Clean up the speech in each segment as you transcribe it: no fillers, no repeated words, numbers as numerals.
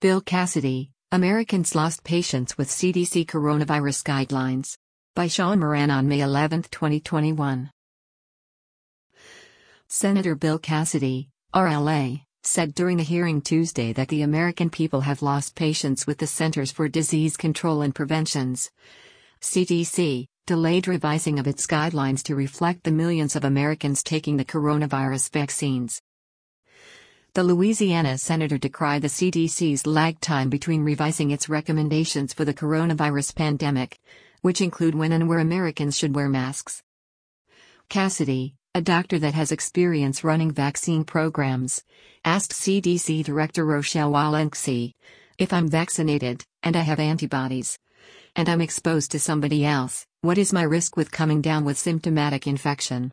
Bill Cassidy, Americans lost patience with CDC coronavirus guidelines. By Sean Moran on May 11, 2021. Senator Bill Cassidy, RLA, said during the hearing Tuesday that the American people have lost patience with the Centers for Disease Control and Prevention's CDC delayed revising of its guidelines to reflect the millions of Americans taking the coronavirus vaccines. The Louisiana senator decried the CDC's lag time between revising its recommendations for the coronavirus pandemic, which include when and where Americans should wear masks. Cassidy, a doctor that has experience running vaccine programs, asked CDC Director Rochelle Walensky, "If I'm vaccinated, and I have antibodies, and I'm exposed to somebody else, what is my risk with coming down with symptomatic infection?"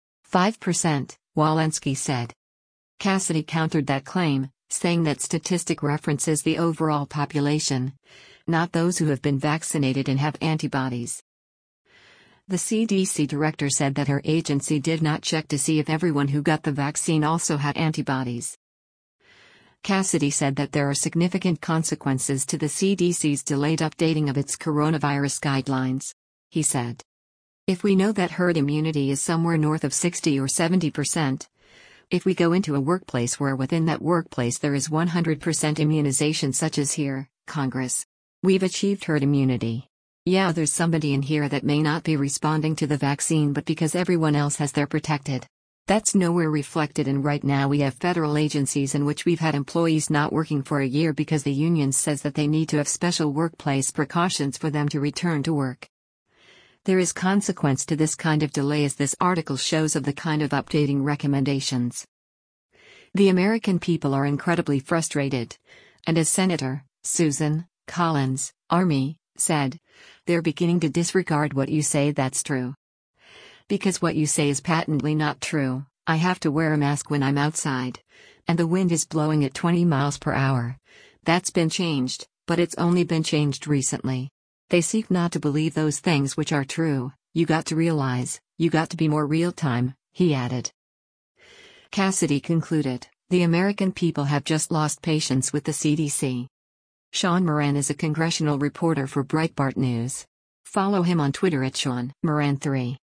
5%, Walensky said. Cassidy countered that claim, saying that statistic references the overall population, not those who have been vaccinated and have antibodies. The CDC director said that her agency did not check to see if everyone who got the vaccine also had antibodies. Cassidy said that there are significant consequences to the CDC's delayed updating of its coronavirus guidelines. He said, "If we know that herd immunity is somewhere north of 60 or 70%, if we go into a workplace where within that workplace there is 100% immunization such as here, Congress, we've achieved herd immunity. Yeah, there's somebody in here that may not be responding to the vaccine, but because everyone else has their protected. That's nowhere reflected, and right now we have federal agencies in which we've had employees not working for a year because the union says that they need to have special workplace precautions for them to return to work. There is consequence to this kind of delay, as this article shows, of the kind of updating recommendations. The American people are incredibly frustrated, and as Senator Susan Collins, Army, said, they're beginning to disregard what you say that's true. Because what you say is patently not true. I have to wear a mask when I'm outside, and the wind is blowing at 20 miles per hour. That's been changed, but it's only been changed recently. They seek not to believe those things which are true. You got to realize, you got to be more real time," he added. Cassidy concluded, "The American people have just lost patience with the CDC." Sean Moran is a congressional reporter for Breitbart News. Follow him on Twitter at Sean Moran 3.